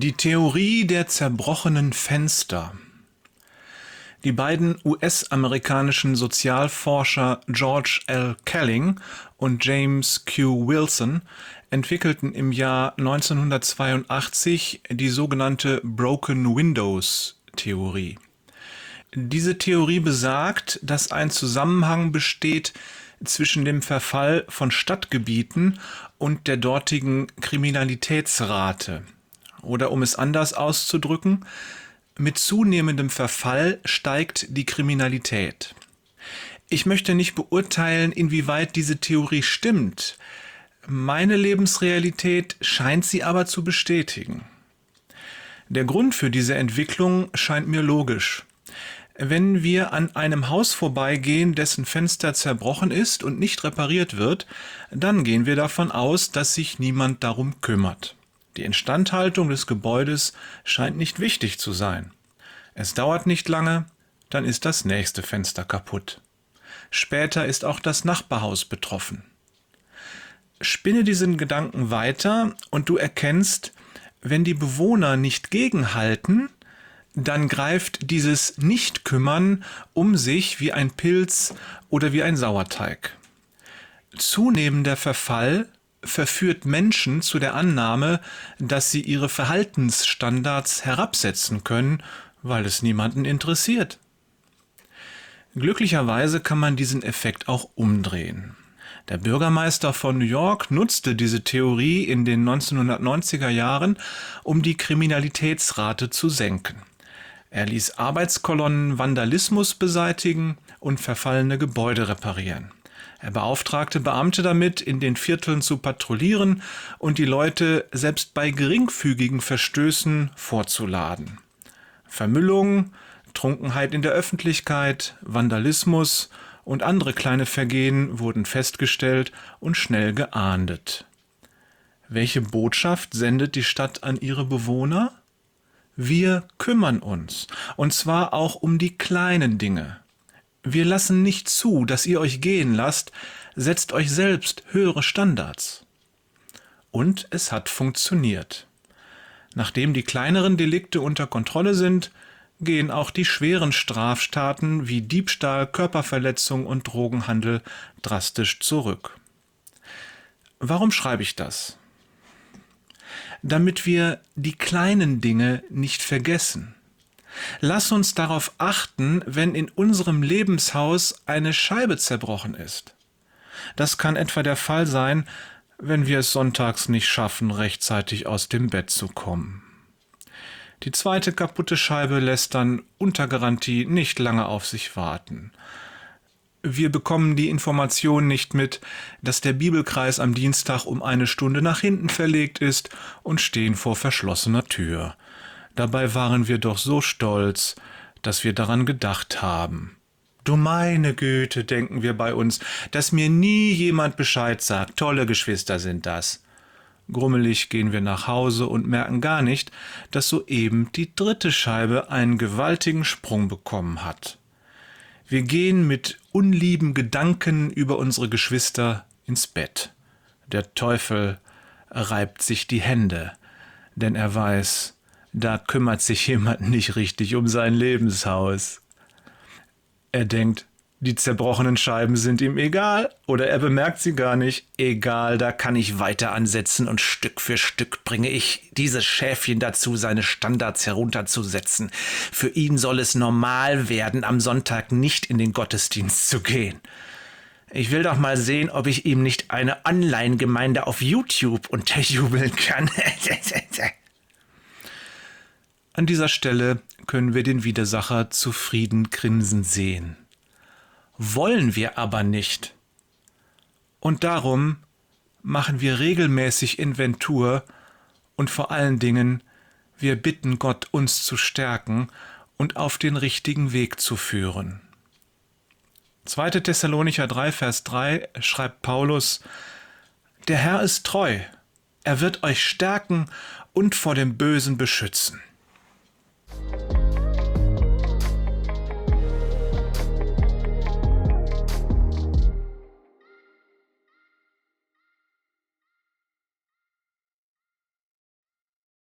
Die Theorie der zerbrochenen Fenster. Die beiden US-amerikanischen Sozialforscher George L. Kelling und James Q. Wilson entwickelten im Jahr 1982 die sogenannte Broken Windows Theorie. Diese Theorie besagt, dass ein Zusammenhang besteht zwischen dem Verfall von Stadtgebieten und der dortigen Kriminalitätsrate. Oder um es anders auszudrücken, mit zunehmendem Verfall steigt die Kriminalität. Ich möchte nicht beurteilen, inwieweit diese Theorie stimmt. Meine Lebensrealität scheint sie aber zu bestätigen. Der Grund für diese Entwicklung scheint mir logisch. Wenn wir an einem Haus vorbeigehen, dessen Fenster zerbrochen ist und nicht repariert wird, dann gehen wir davon aus, dass sich niemand darum kümmert. Die Instandhaltung des Gebäudes scheint nicht wichtig zu sein. Es dauert nicht lange, dann ist das nächste Fenster kaputt. Später ist auch das Nachbarhaus betroffen. Spinne diesen Gedanken weiter und du erkennst, wenn die Bewohner nicht gegenhalten, dann greift dieses Nicht-Kümmern um sich wie ein Pilz oder wie ein Sauerteig. Zunehmender Verfall verführt Menschen zu der Annahme, dass sie ihre Verhaltensstandards herabsetzen können, weil es niemanden interessiert. Glücklicherweise kann man diesen Effekt auch umdrehen. Der Bürgermeister von New York nutzte diese Theorie in den 1990er Jahren, um die Kriminalitätsrate zu senken. Er ließ Arbeitskolonnen Vandalismus beseitigen und verfallene Gebäude reparieren. Er beauftragte Beamte damit, in den Vierteln zu patrouillieren und die Leute selbst bei geringfügigen Verstößen vorzuladen. Vermüllung, Trunkenheit in der Öffentlichkeit, Vandalismus und andere kleine Vergehen wurden festgestellt und schnell geahndet. Welche Botschaft sendet die Stadt an ihre Bewohner? Wir kümmern uns, und zwar auch um die kleinen Dinge. Wir lassen nicht zu, dass ihr euch gehen lasst, setzt euch selbst höhere Standards. Und es hat funktioniert. Nachdem die kleineren Delikte unter Kontrolle sind, gehen auch die schweren Straftaten wie Diebstahl, Körperverletzung und Drogenhandel drastisch zurück. Warum schreibe ich das? Damit wir die kleinen Dinge nicht vergessen. Lass uns darauf achten, wenn in unserem Lebenshaus eine Scheibe zerbrochen ist. Das kann etwa der Fall sein, wenn wir es sonntags nicht schaffen, rechtzeitig aus dem Bett zu kommen. Die zweite kaputte Scheibe lässt dann unter Garantie nicht lange auf sich warten. Wir bekommen die Information nicht mit, dass der Bibelkreis am Dienstag um 1 Stunde nach hinten verlegt ist und stehen vor verschlossener Tür. Dabei waren wir doch so stolz, dass wir daran gedacht haben. Du meine Güte, denken wir bei uns, dass mir nie jemand Bescheid sagt. Tolle Geschwister sind das. Grummelig gehen wir nach Hause und merken gar nicht, dass soeben die dritte Scheibe einen gewaltigen Sprung bekommen hat. Wir gehen mit unlieben Gedanken über unsere Geschwister ins Bett. Der Teufel reibt sich die Hände, denn er weiß, da kümmert sich jemand nicht richtig um sein Lebenshaus. Er denkt, die zerbrochenen Scheiben sind ihm egal oder er bemerkt sie gar nicht. Egal, da kann ich weiter ansetzen und Stück für Stück bringe ich dieses Schäfchen dazu, seine Standards herunterzusetzen. Für ihn soll es normal werden, am Sonntag nicht in den Gottesdienst zu gehen. Ich will doch mal sehen, ob ich ihm nicht eine Online-Gemeinde auf YouTube unterjubeln kann. An dieser Stelle können wir den Widersacher zufrieden grinsen sehen. Wollen wir aber nicht. Und darum machen wir regelmäßig Inventur und vor allen Dingen, wir bitten Gott, uns zu stärken und auf den richtigen Weg zu führen. 2. Thessalonicher 3, Vers 3 schreibt Paulus: Der Herr ist treu, er wird euch stärken und vor dem Bösen beschützen.